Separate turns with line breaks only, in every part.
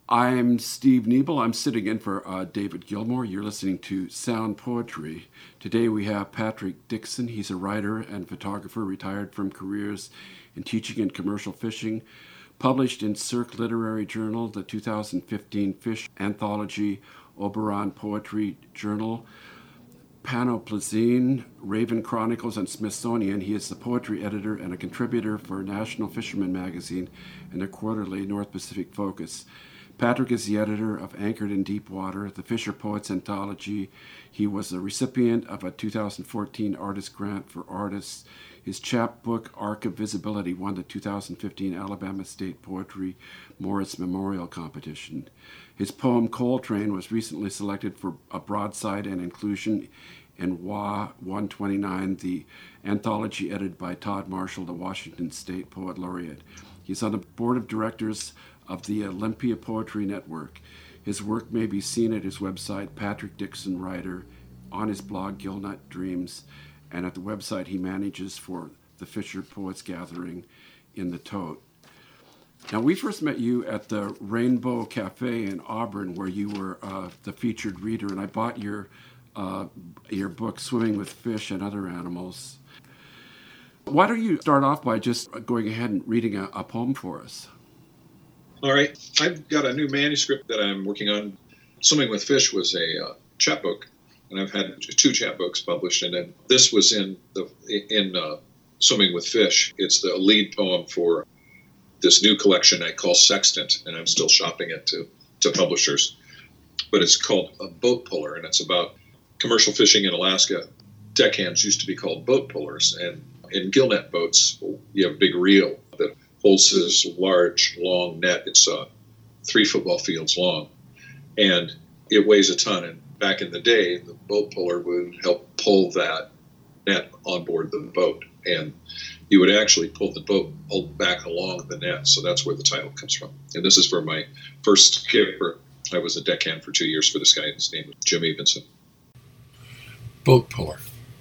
I'm Steve Niebel. I'm sitting in for David Gilmore. You're listening to Sound Poetry. Today we have Patrick Dixon. He's a writer and photographer retired from careers in teaching and commercial fishing. Published in Cirque Literary Journal, the 2015 Fish Anthology, Oberon Poetry Journal, Panoplazine, Raven Chronicles, and Smithsonian. He is the poetry editor and a contributor for National Fisherman Magazine and the quarterly North Pacific Focus. Patrick is the editor of Anchored in Deep Water, the Fisher Poets Anthology. He was the recipient of a 2014 Artist Grant for Artists. His chapbook, Arc of Visibility, won the 2015 Alabama State Poetry Morris Memorial Competition. His poem, Coal Train, was recently selected for a broadside and inclusion in WA 129, the anthology edited by Todd Marshall, the Washington State Poet Laureate. He's on the board of directors of the Olympia Poetry Network. His work may be seen at his website, Patrick Dixon Writer, on his blog, Gillnut Dreams, and at the website he manages for the Fisher Poets Gathering in the Tote. Now, we first met you at the Rainbow Cafe in Auburn, where you were the featured reader, and I bought your book, Swimming with Fish and Other Animals. Why don't you start off by just going ahead and reading a poem for us?
All right. I've got a new manuscript that I'm working on. Swimming with Fish was a chapbook, and I've had 2 chapbooks published, and then this was in Swimming with Fish. It's the lead poem for this new collection I call Sextant, and I'm still shopping it to publishers. But it's called A Boat Puller, and it's about commercial fishing in Alaska. Deckhands used to be called boat pullers, and in gillnet boats, you have a big reel that holds this large, long net. It's 3 football fields long, and it weighs a ton. And back in the day, the boat puller would help pull that net on board the boat, and you would actually pull the boat back along the net. So that's where the title comes from. And this is for my first skipper. I was a deckhand for 2 years for this guy. His name was Jim Evenson.
Boat puller.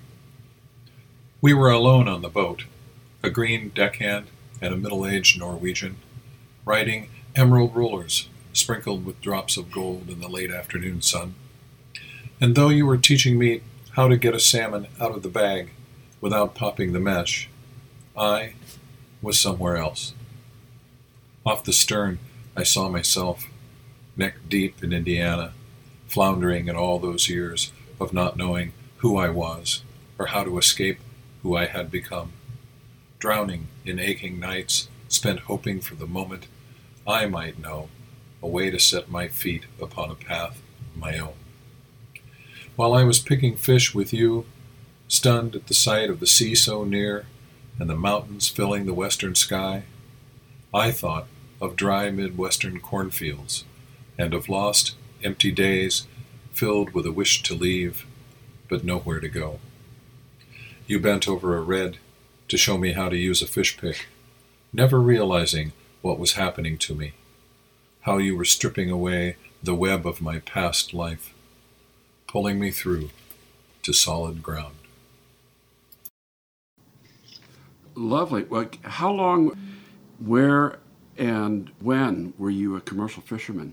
We were alone on the boat, a green deckhand and a middle-aged Norwegian, riding emerald rollers sprinkled with drops of gold in the late afternoon sun. And though you were teaching me how to get a salmon out of the bag without popping the mesh, I was somewhere else. Off the stern, I saw myself, neck deep in Indiana, floundering in all those years of not knowing who I was or how to escape who I had become, drowning in aching nights spent hoping for the moment I might know a way to set my feet upon a path of my own. While I was picking fish with you, stunned at the sight of the sea so near and the mountains filling the western sky, I thought of dry Midwestern cornfields and of lost, empty days filled with a wish to leave, but nowhere to go. You bent over a red to show me how to use a fish pick, never realizing what was happening to me, how you were stripping away the web of my past life, pulling me through to solid ground.
Lovely. Well, how long, where, and when were you a commercial fisherman?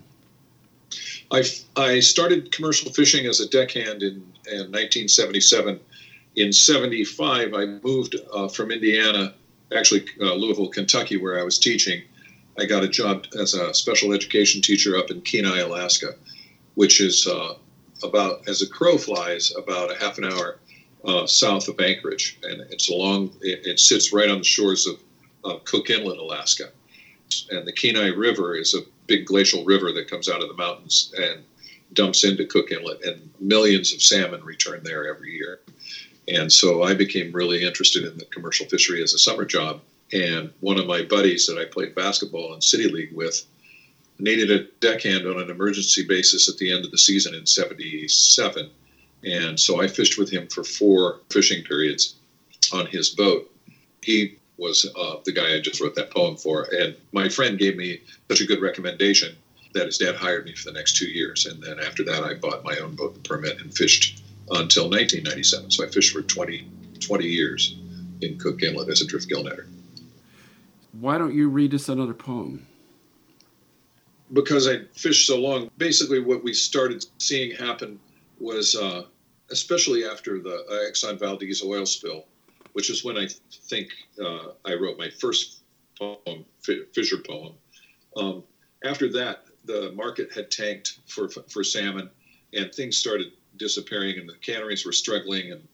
I started commercial fishing as a deckhand in 1977. In 75, I moved from Indiana, actually Louisville, Kentucky, where I was teaching. I got a job as a special education teacher up in Kenai, Alaska, which is about, as a crow flies, about a half an hour south of Anchorage. And it sits right on the shores of Cook Inlet, Alaska. And the Kenai River is a big glacial river that comes out of the mountains and dumps into Cook Inlet, and millions of salmon return there every year. And so I became really interested in the commercial fishery as a summer job. And one of my buddies that I played basketball in City League with needed a deckhand on an emergency basis at the end of the season in 77. And so I fished with him for 4 fishing periods on his boat. He was the guy I just wrote that poem for. And my friend gave me such a good recommendation that his dad hired me for the next 2 years. And then after that, I bought my own boat and permit and fished until 1997. So I fished for 20 years in Cook Inlet as a drift gill netter.
Why don't you read us another poem?
because I fished so long, basically what we started seeing happen was, especially after the Exxon Valdez oil spill, which is when I think I wrote my first poem, Fisher poem. After that, the market had tanked for salmon, and things started disappearing, and the canneries were struggling, and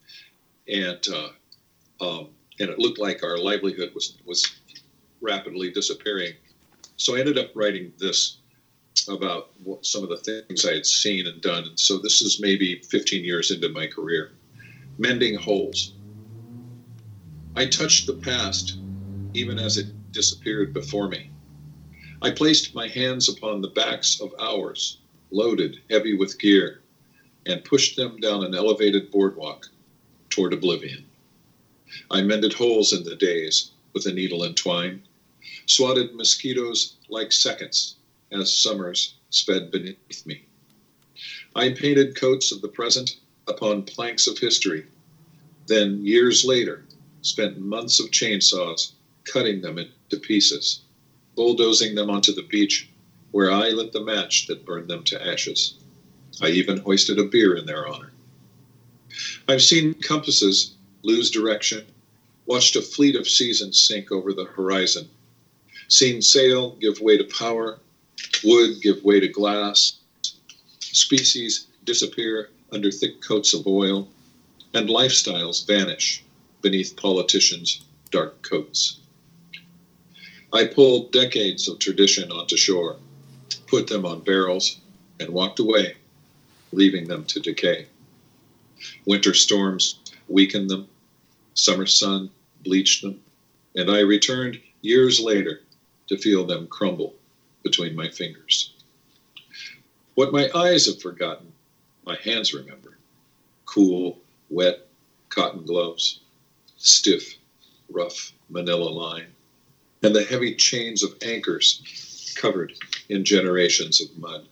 it looked like our livelihood was rapidly disappearing. So I ended up writing this about some of the things I had seen and done. And so this is maybe 15 years into my career. Mending holes. I touched the past even as it disappeared before me. I placed my hands upon the backs of hours, loaded, heavy with gear, and pushed them down an elevated boardwalk toward oblivion. I mended holes in the days with a needle and twine, swatted mosquitoes like seconds as summers sped beneath me. I painted coats of the present upon planks of history, then years later spent months of chainsaws cutting them into pieces, bulldozing them onto the beach where I lit the match that burned them to ashes. I even hoisted a beer in their honor. I've seen compasses lose direction, watched a fleet of seasons sink over the horizon, seen sail give way to power, wood give way to glass, species disappear under thick coats of oil, and lifestyles vanish beneath politicians' dark coats. I pulled decades of tradition onto shore, put them on barrels, and walked away, leaving them to decay. Winter storms weakened them, summer sun bleached them, and I returned years later to feel them crumble between my fingers. What my eyes have forgotten, my hands remember. Cool, wet cotton gloves, stiff, rough manila line, and the heavy chains of anchors covered in generations of mud.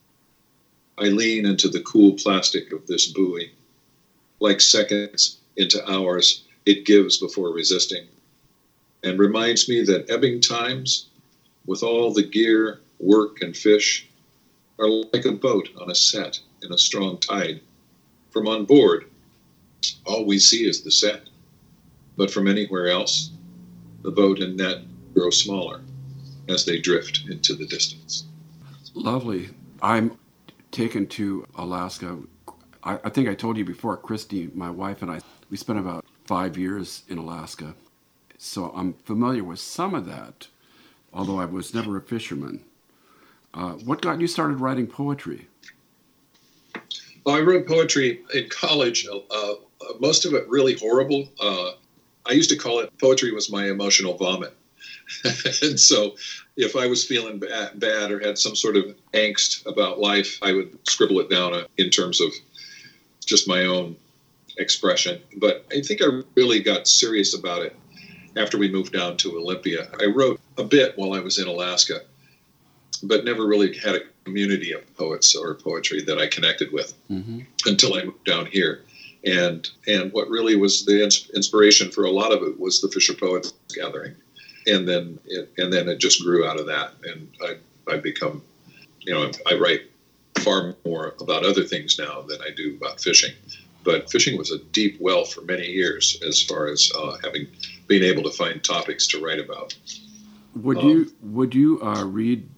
I lean into the cool plastic of this buoy. Like seconds into hours, it gives before resisting, and reminds me that ebbing times, with all the gear, work, and fish, are like a boat on a set in a strong tide. From on board, all we see is the set, but from anywhere else, the boat and net grow smaller as they drift into the distance.
Lovely. I'm taken to Alaska. I think I told you before, Christy, my wife, and I, we spent about 5 years in Alaska. So I'm familiar with some of that, although I was never a fisherman. What got you started writing poetry?
Well, I wrote poetry in college, most of it really horrible. I used to call it, poetry was my emotional vomit. And so if I was feeling bad or had some sort of angst about life, I would scribble it down in terms of just my own expression. But I think I really got serious about it after we moved down to Olympia. I wrote a bit while I was in Alaska, but never really had a community of poets or poetry that I connected with until I moved down here. And what really was the inspiration for a lot of it was the Fisher Poets Gathering. And then it just grew out of that. And I've become, I write far more about other things now than I do about fishing. But fishing was a deep well for many years as far as being able to find topics to write about.
Would you read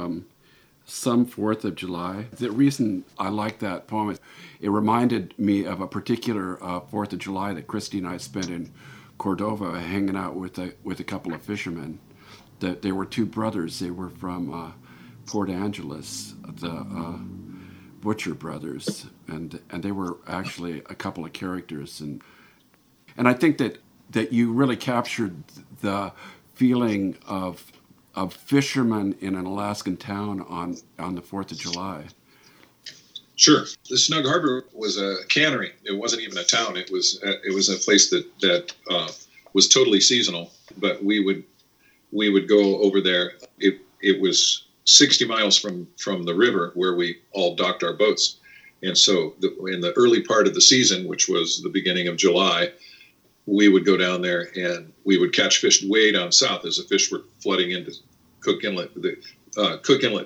Some 4th of July? The reason I like that poem is it reminded me of a particular 4th of July that Christy and I spent in Cordova hanging out with a couple of fishermen. That they were two brothers. They were from Port Angeles, the Butcher brothers, and they were actually a couple of characters. And I think that you really captured the feeling of fishermen in an Alaskan town on the 4th of July.
Sure. The Snug Harbor was a cannery. It wasn't even a town. It was a place that was totally seasonal. But we would go over there. It was 60 miles from the river where we all docked our boats. And so in the early part of the season, which was the beginning of July, we would go down there and we would catch fish way down south as the fish were flooding into Cook Inlet. The Cook Inlet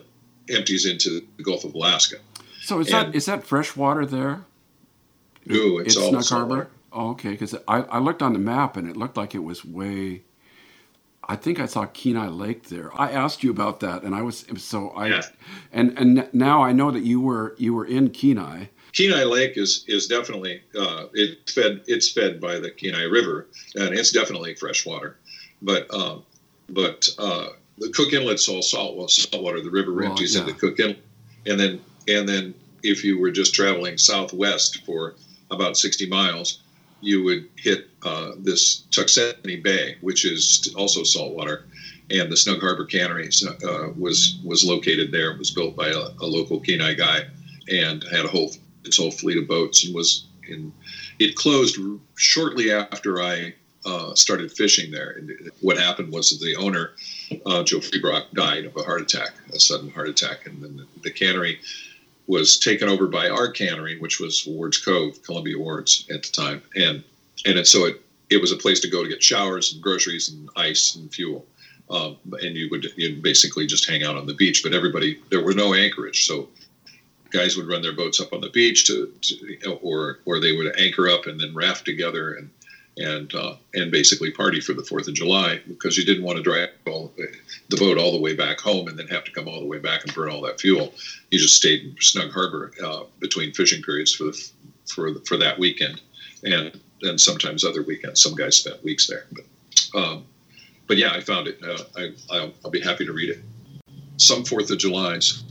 empties into the Gulf of Alaska.
So is that fresh water there?
No, it's all
Snug
saltwater.
Harbor? Oh, okay, because I looked on the map and it looked like it was way. I think I saw Kenai Lake there. I asked you about that, and and now I know that you were in Kenai.
Kenai Lake is definitely it's fed by the Kenai River, and it's definitely fresh water. But the Cook Inlet's all saltwater. The river empties into Cook Inlet, and then if you were just traveling southwest for about 60 miles, you would hit this Tuxtony Bay, which is also saltwater, and the Snug Harbor Cannery was located there. It was built by a local Kenai guy, and had its whole fleet of boats, and it closed shortly after I started fishing there. And what happened was that the owner, Joe Freebrock, died of a sudden heart attack, and then the cannery was taken over by our cannery, which was Ward's Cove, Columbia Wards at the time, and so it was a place to go to get showers and groceries and ice and fuel, and you'd basically just hang out on the beach. But there were no anchorage, so guys would run their boats up on the beach or they would anchor up and then raft together and basically party for the 4th of July, because you didn't want to drive the boat all the way back home and then have to come all the way back and burn all that fuel. You just stayed in Snug Harbor between fishing periods for that weekend, and sometimes other weekends. Some guys spent weeks there, but yeah, I found it. I'll be happy to read it. Some 4th of Julys.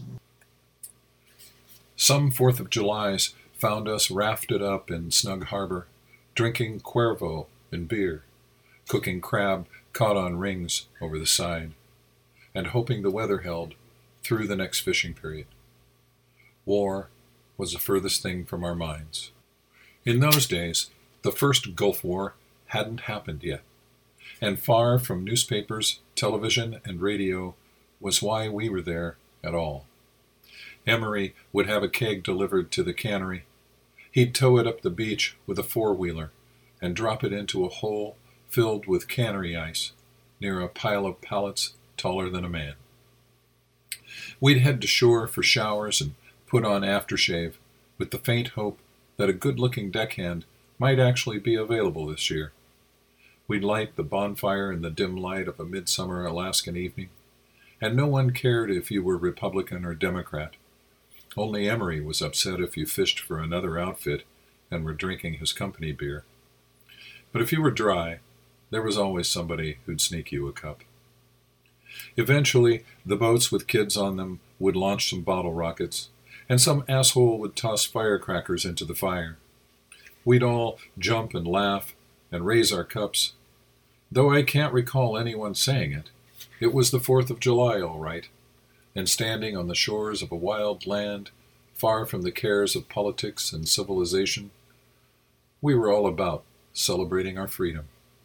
Some 4th of Julys found us rafted up in Snug Harbor, drinking Cuervo and beer, cooking crab caught on rings over the side, and hoping the weather held through the next fishing period. War was the furthest thing from our minds. In those days, the first Gulf War hadn't happened yet, and far from newspapers, television, and radio was why we were there at all. Emery would have a keg delivered to the cannery. He'd tow it up the beach with a four-wheeler and drop it into a hole filled with cannery ice near a pile of pallets taller than a man. We'd head to shore for showers and put on aftershave with the faint hope that a good-looking deckhand might actually be available this year. We'd light the bonfire in the dim light of a midsummer Alaskan evening, and no one cared if you were Republican or Democrat. Only Emery was upset if you fished for another outfit and were drinking his company beer. But if you were dry, there was always somebody who'd sneak you a cup. Eventually, the boats with kids on them would launch some bottle rockets, and some asshole would toss firecrackers into the fire. We'd all jump and laugh and raise our cups. Though I can't recall anyone saying it, it was the 4th of July, all right, and standing on the shores of a wild land, far from the cares of politics and civilization, we were all about celebrating our freedom.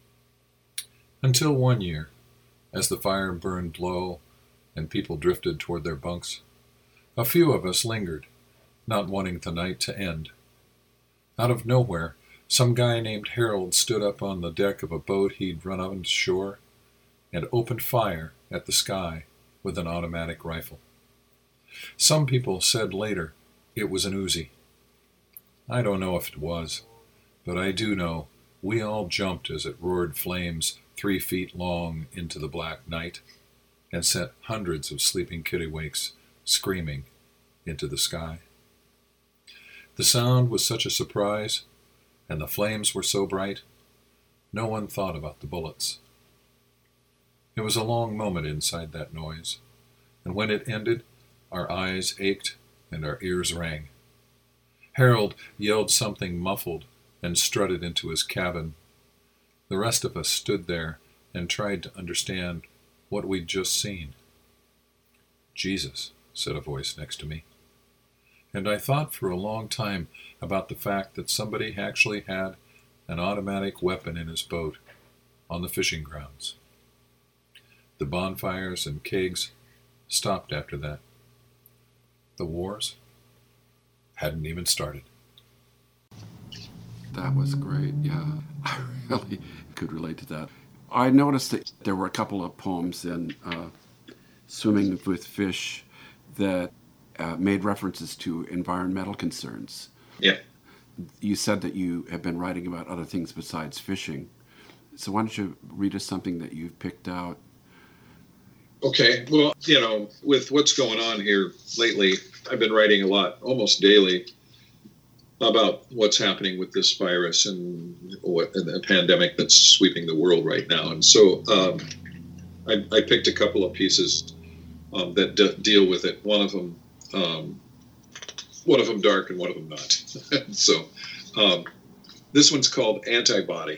Until one year, as the fire burned low and people drifted toward their bunks, a few of us lingered, not wanting the night to end. Out of nowhere, some guy named Harold stood up on the deck of a boat he'd run on shore and opened fire at the sky with an automatic rifle. Some people said later it was an Uzi. I don't know if it was, but I do know we all jumped as it roared flames 3 feet long into the black night and sent hundreds of sleeping kittiwakes screaming into the sky. The sound was such a surprise, and the flames were so bright, no one thought about the bullets. It was a long moment inside that noise, and when it ended, our eyes ached and our ears rang. Harold yelled something muffled and strutted into his cabin. The rest of us stood there and tried to understand what we'd just seen. "Jesus," said a voice next to me. And I thought for a long time about the fact that somebody actually had an automatic weapon in his boat on the fishing grounds. The bonfires and kegs stopped after that. The wars hadn't even started.
That was great, yeah. I really could relate to that. I noticed that there were a couple of poems in Swimming with Fish that made references to environmental concerns.
Yeah.
You said that you have been writing about other things besides fishing. So why don't you read us something that you've picked out?
Okay. Well, with what's going on here lately, I've been writing a lot, almost daily, about what's happening with this virus and the pandemic that's sweeping the world right now. And so I picked a couple of pieces that deal with it. One of them dark and one of them not. So this one's called Antibody.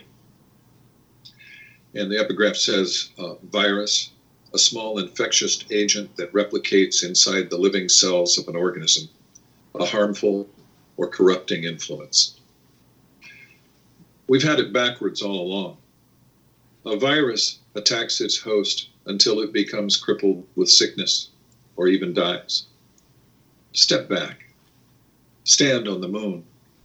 And the epigraph says, virus, a small infectious agent that replicates inside the living cells of an organism, a harmful or corrupting influence. We've had it backwards all along. A virus attacks its host until it becomes crippled with sickness or even dies. Step back. Stand on the moon.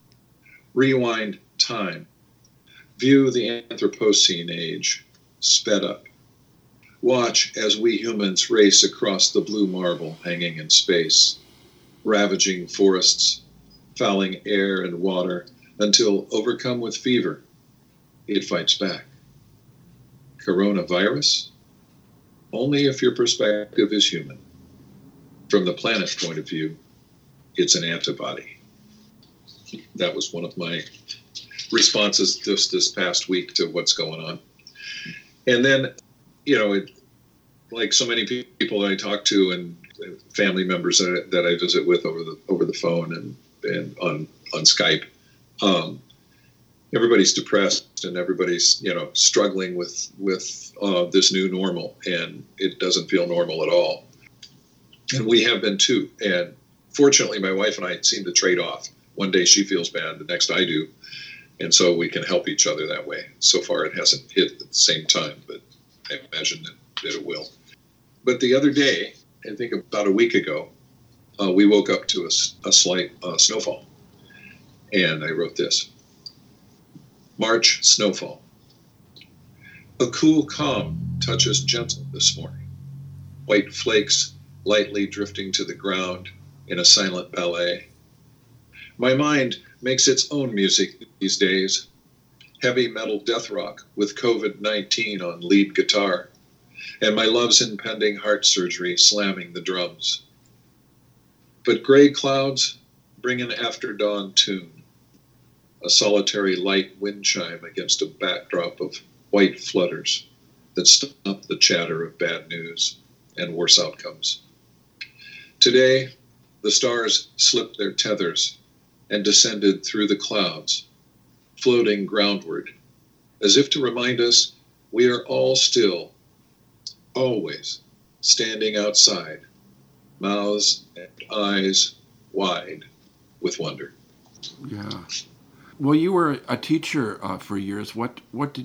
Rewind time. View the Anthropocene age, sped up. Watch as we humans race across the blue marble hanging in space, ravaging forests, fouling air and water, until, overcome with fever, it fights back. Coronavirus? Only if your perspective is human. From the planet's point of view, it's an antibody. That was one of my responses just this past week to what's going on. And then, like so many people that I talk to and family members that I visit with over the phone and on Skype, everybody's depressed and everybody's struggling with this new normal, and it doesn't feel normal at all. And we have been too. And fortunately, my wife and I seem to trade off. One day she feels bad, the next I do. And so we can help each other that way. So far, it hasn't hit at the same time, but I imagine that it will. But the other day, I think about a week ago, we woke up to a slight snowfall. And I wrote this. March snowfall. A cool calm touches gentle this morning. White flakes lightly drifting to the ground in a silent ballet. My mind makes its own music these days. Heavy metal death rock with COVID-19 on lead guitar, and my love's impending heart surgery slamming the drums. But gray clouds bring an after dawn tune, a solitary light wind chime against a backdrop of white flutters that stop the chatter of bad news and worse outcomes. Today, the stars slipped their tethers and descended through the clouds, floating groundward, as if to remind us we are all still, always standing outside, mouths and eyes wide with wonder.
Yeah. Well, you were a teacher for years. What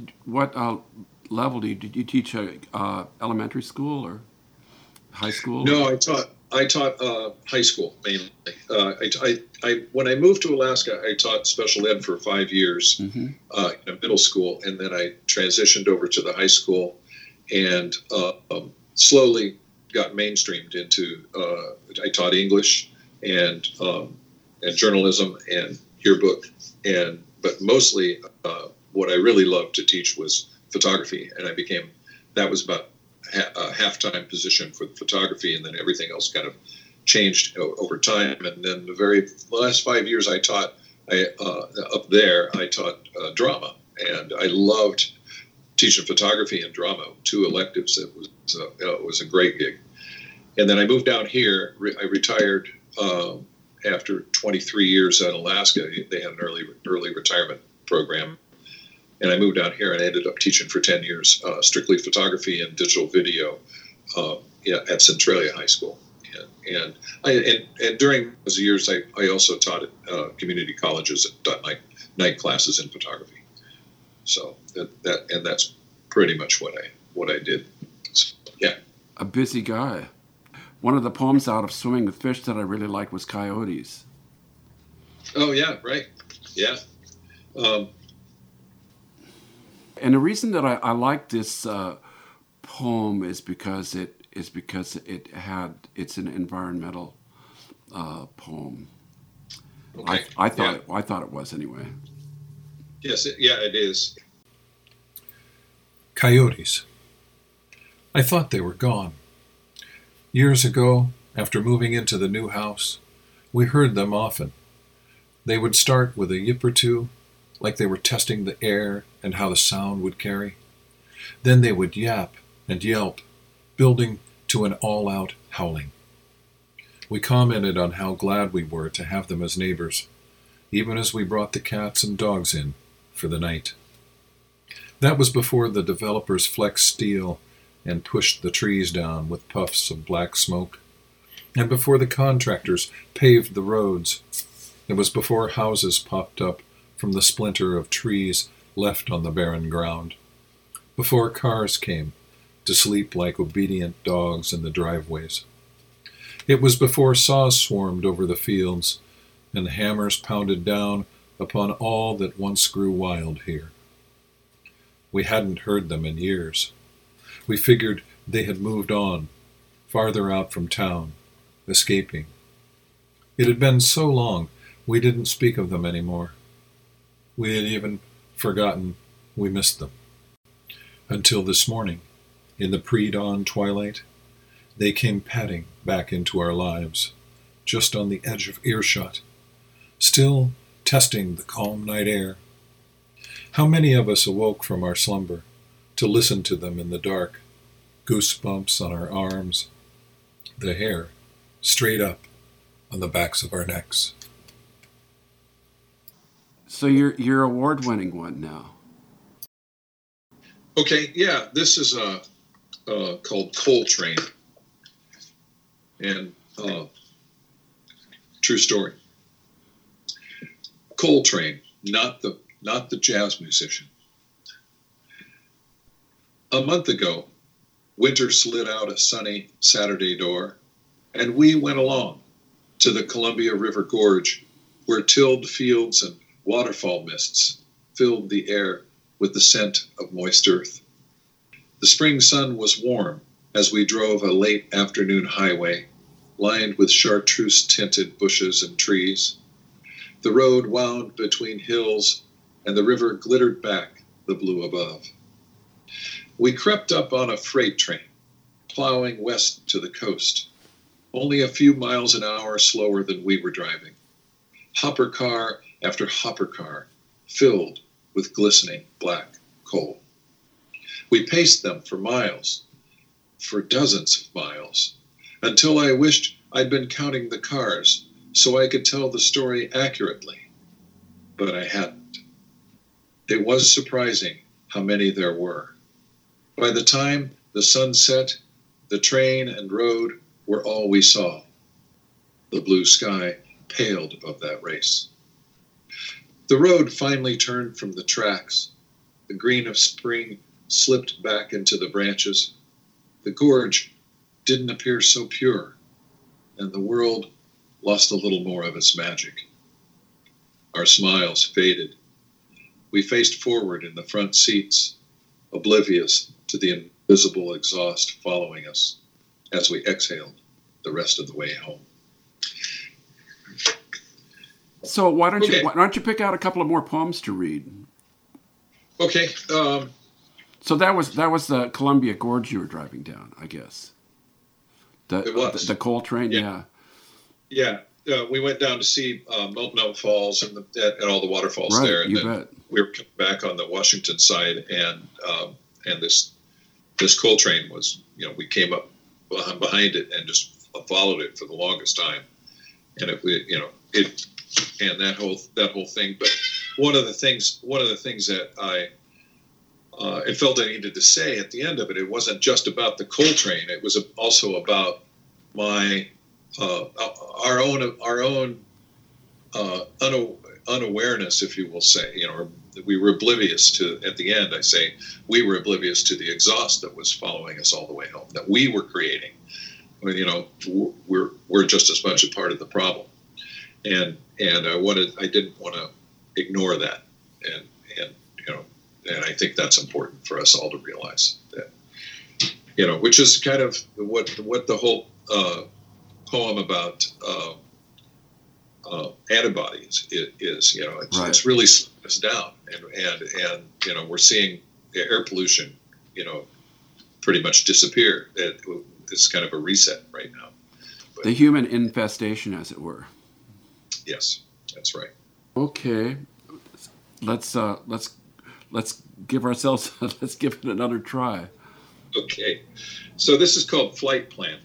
level did you teach? Elementary school or high school?
No, I taught high school mainly. When I moved to Alaska, I taught special ed for 5 years in a middle school, and then I transitioned over to the high school, and slowly got mainstreamed into. I taught English and journalism and yearbook, but mostly what I really loved to teach was photography, and that was about a half-time position for photography, and then everything else kind of changed over time. And then the last 5 years I taught up there, I taught drama, and I loved teaching photography and drama, 2 electives. It was a great gig. And then I moved down here. I retired after 23 years in Alaska. They had an early retirement program. And I moved down here and I ended up teaching for 10 years, strictly photography and digital video at Centralia High School. And during those years, I also taught at community colleges and taught night classes in photography. So that's pretty much what I did. So, yeah.
A busy guy. One of the poems out of Swimming with Fish that I really liked was Coyotes.
Oh, yeah, right. Yeah.
And the reason that I like this poem is because it is because it's an environmental poem.
Okay.
I thought it was anyway.
Yes, it is.
Coyotes. I thought they were gone. Years ago, after moving into the new house, we heard them often. They would start with a yip or two, like they were testing the air and how the sound would carry. Then they would yap and yelp, building to an all-out howling. We commented on how glad we were to have them as neighbors, even as we brought the cats and dogs in for the night. That was before the developers flexed steel and pushed the trees down with puffs of black smoke, and before the contractors paved the roads. It was before houses popped up from the splinter of trees left on the barren ground, before cars came to sleep like obedient dogs in the driveways. It was before saws swarmed over the fields and hammers pounded down upon all that once grew wild here. We hadn't heard them in years. We figured they had moved on, farther out from town, escaping. It had been so long we didn't speak of them anymore. We had even forgotten we missed them. Until this morning, in the pre-dawn twilight, they came padding back into our lives, just on the edge of earshot, still testing the calm night air. How many of us awoke from our slumber to listen to them in the dark, goosebumps on our arms, the hair straight up on the backs of our necks.
So you're award-winning one now.
Okay, yeah, this is called Coal Train, and true story. Coal Train, not the jazz musician. A month ago, winter slid out a sunny Saturday door, and we went along to the Columbia River Gorge, where tilled fields and waterfall mists filled the air with the scent of moist earth. The spring sun was warm as we drove a late afternoon highway lined with chartreuse-tinted bushes and trees. The road wound between hills, and the river glittered back the blue above. We crept up on a freight train, plowing west to the coast, only a few miles an hour slower than we were driving. Hopper car after hopper car, filled with glistening black coal. We paced them for miles, for dozens of miles, until I wished I'd been counting the cars so I could tell the story accurately. But I hadn't. It was surprising how many there were. By the time the sun set, the train and road were all we saw. The blue sky paled above that race. The road finally turned from the tracks. The green of spring slipped back into the branches. The gorge didn't appear so pure, and the world lost a little more of its magic. Our smiles faded. We faced forward in the front seats, oblivious to the invisible exhaust following us as we exhaled the rest of the way home.
So why don't you pick out a couple of more poems to read?
Okay.
So that was the Columbia Gorge you were driving down, I guess.
It was
the coal train.
Yeah. We went down to see Milton Falls and all the waterfalls
right,
there, and
you
then
bet.
we were coming back on the Washington side, and this coal train was, we came up behind it and just followed it for the longest time, and and that whole thing. But one of the things that I felt I needed to say at the end of it, it wasn't just about the coal train. It was also about my our own unawareness, if you will say. We were oblivious to. At the end, I say we were oblivious to the exhaust that was following us all the way home, that we were creating. We're just as much a part of the problem, and I didn't want to ignore that, and I think that's important for us all to realize that which is kind of what the whole poem about antibodies is.
Right.
It's really slowing us down, and we're seeing air pollution, pretty much disappear. It's kind of a reset right now. But,
the human infestation, as it were.
Yes, that's right.
Okay, let's give ourselves let's give it another try.
Okay, so this is called Flight Plan.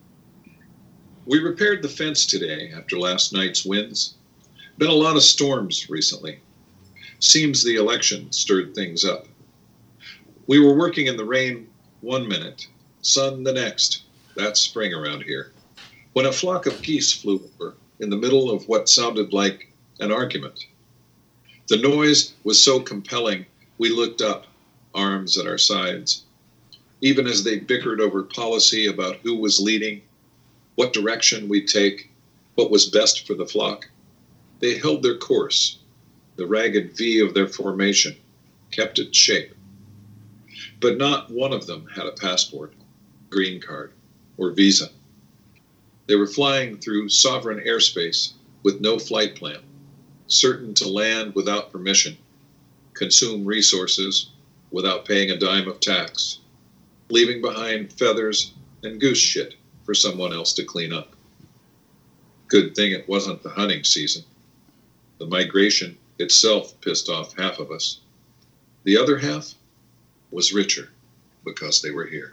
We repaired the fence today after last night's winds. Been a lot of storms recently. Seems the election stirred things up. We were working in the rain 1 minute, sun the next. That's spring around here. When a flock of geese flew over in the middle of what sounded like an argument. The noise was so compelling, we looked up, arms at our sides. Even as they bickered over policy about who was leading, what direction we'd take, what was best for the flock, they held their course. The ragged V of their formation kept its shape. But not one of them had a passport, green card, or visa. They were flying through sovereign airspace with no flight plan, certain to land without permission, consume resources without paying a dime of tax, leaving behind feathers and goose shit for someone else to clean up. Good thing it wasn't the hunting season. The migration itself pissed off half of us. The other half was richer because they were here.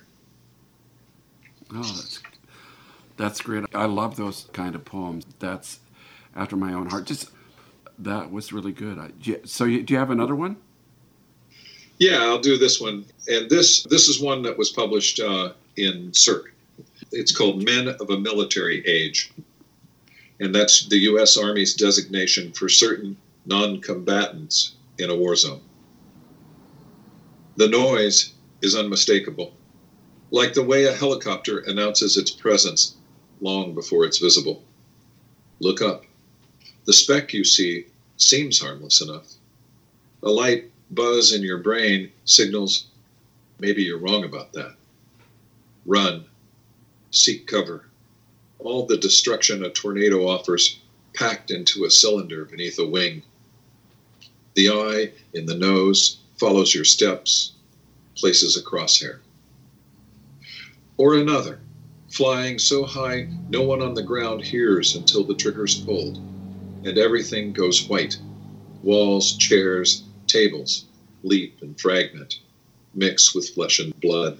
Oh, that's great. I love those kind of poems. That's after my own heart. That was really good. Do you have another one?
Yeah, I'll do this one. And this is one that was published in Cirque. It's called Men of a Military Age. And that's the U.S. Army's designation for certain non-combatants in a war zone. The noise is unmistakable, like the way a helicopter announces its presence long before it's visible. Look up. The speck you see seems harmless enough. A light buzz in your brain signals maybe you're wrong about that. Run. Seek cover. All the destruction a tornado offers packed into a cylinder beneath a wing. The eye in the nose follows your steps, places a crosshair. Or another, flying so high no one on the ground hears until the trigger's pulled, and everything goes white. Walls, chairs, tables leap and fragment, mix with flesh and blood.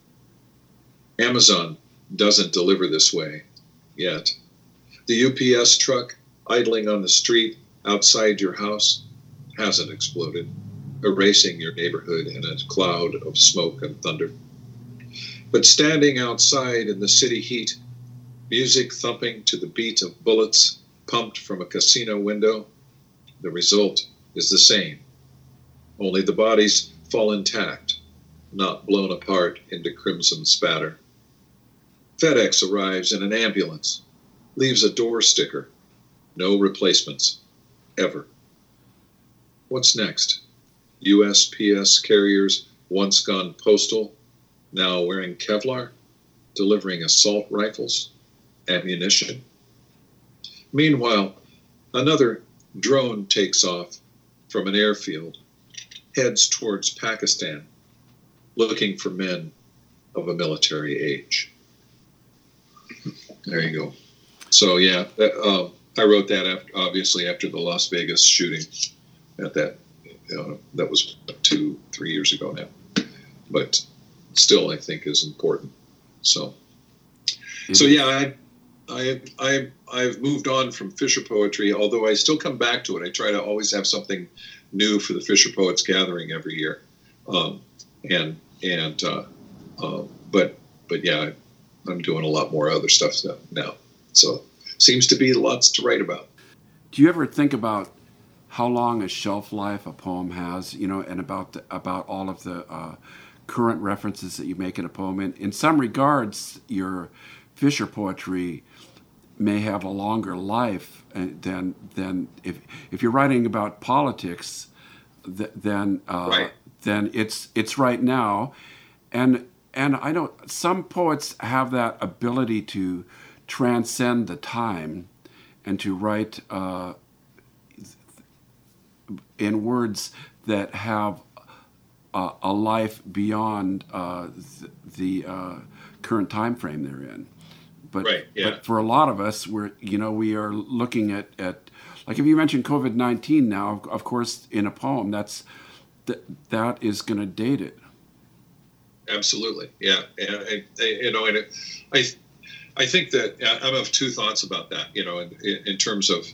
Amazon doesn't deliver this way, yet. The UPS truck idling on the street outside your house hasn't exploded, erasing your neighborhood in a cloud of smoke and thunder. But standing outside in the city heat, music thumping to the beat of bullets pumped from a casino window, the result is the same. Only the bodies fall intact, not blown apart into crimson spatter. FedEx arrives in an ambulance, leaves a door sticker, no replacements, ever. What's next? USPS carriers once gone postal, now wearing Kevlar, delivering assault rifles, ammunition. Meanwhile, another drone takes off from an airfield, heads towards Pakistan, looking for men of a military age. There you go. So yeah, I wrote that obviously after the Las Vegas shooting. That was 2-3 years ago now, but still I think is important. So yeah, I've moved on from Fisher poetry, although I still come back to it. I try to always have something new for the Fisher Poets Gathering every year, but yeah, I'm doing a lot more other stuff now. So seems to be lots to write about.
Do you ever think about how long a shelf life a poem has, and about all of the current references that you make in a poem? In some regards, your Fisher poetry may have a longer life than if you're writing about politics, then
right.
Then it's right now, and And I know some poets have that ability to transcend the time and to write in words that have a life beyond the current time frame they're in. But,
right, yeah.
But for a lot of us, we are looking at like if you mentioned COVID-19 now, of course, in a poem, that is going to date it.
Absolutely, yeah. And I think that I'm of two thoughts about that. In terms of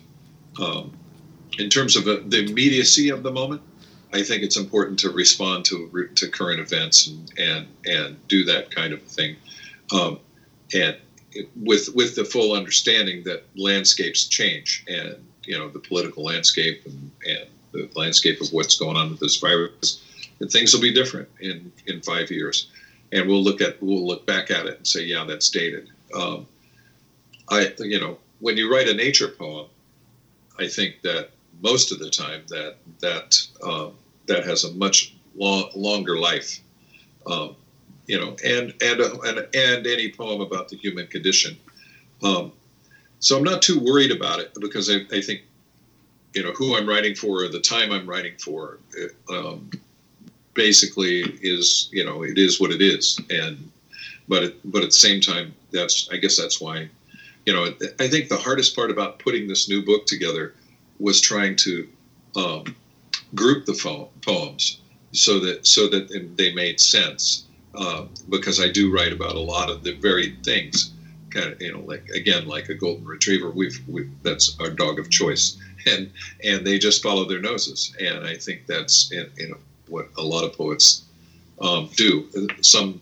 the immediacy of the moment, I think it's important to respond to current events and do that kind of thing, and with the full understanding that landscapes change, and the political landscape and the landscape of what's going on with this virus, and things will be different in 5 years, and we'll look back at it and say, yeah, that's dated. When you write a nature poem, I think that most of the time that has a much longer life, and any poem about the human condition. So I'm not too worried about it, because I think who I'm writing for, or the time I'm writing for, basically is it is what it is, but at the same time, I guess that's why I think the hardest part about putting this new book together was trying to group the poems so that they made sense, because I do write about a lot of the very things, kind of like a golden retriever. That's our dog of choice, and they just follow their noses, and I think that's what a lot of poets do. Some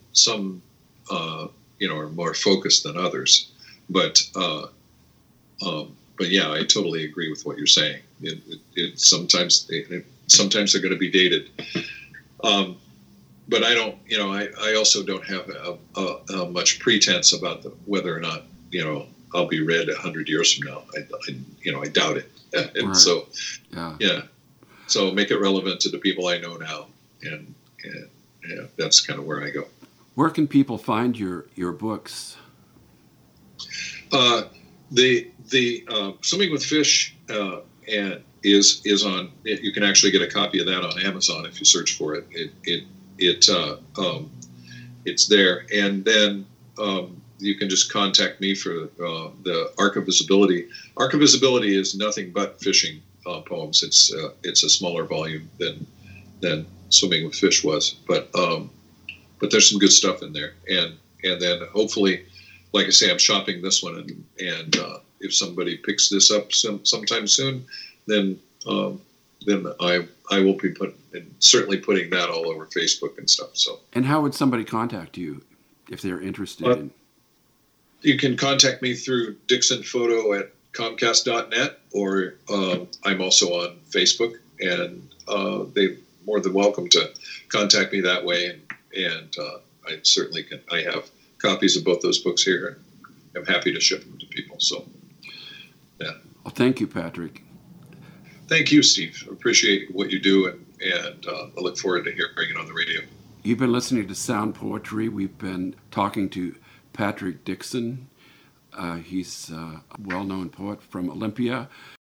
are more focused than others, but yeah, I totally agree with what you're saying. Sometimes they're going to be dated, but I don't. I also don't have much pretense about whether or not I'll be read 100 years from now. I doubt it. And
right.
So
yeah.
So make it relevant to the people I know now, and that's kind of where I go.
Where can people find your books?
The Swimming with Fish and is on. You can actually get a copy of that on Amazon if you search for it. It's there, and then you can just contact me for the Arc of Visibility. Arc of Visibility is nothing but fishing poems. It's a smaller volume than Swimming with Fish was, but there's some good stuff in there, and then hopefully, like I say, I'm shopping this one, and if somebody picks this up sometime soon, then I will be certainly putting that all over Facebook and stuff. So. And
how would somebody contact you if they're interested in?
You can contact me through dixonphoto@comcast.net, or I'm also on Facebook, and they're more than welcome to contact me that way, and I certainly can. I have copies of both those books here, and I'm happy to ship them to people. So, yeah.
Well, thank you, Patrick.
Thank you, Steve. I appreciate what you do, and I look forward to hearing it on the radio.
You've been listening to Sound Poetry. We've been talking to Patrick Dixon. He's a well-known poet from Olympia.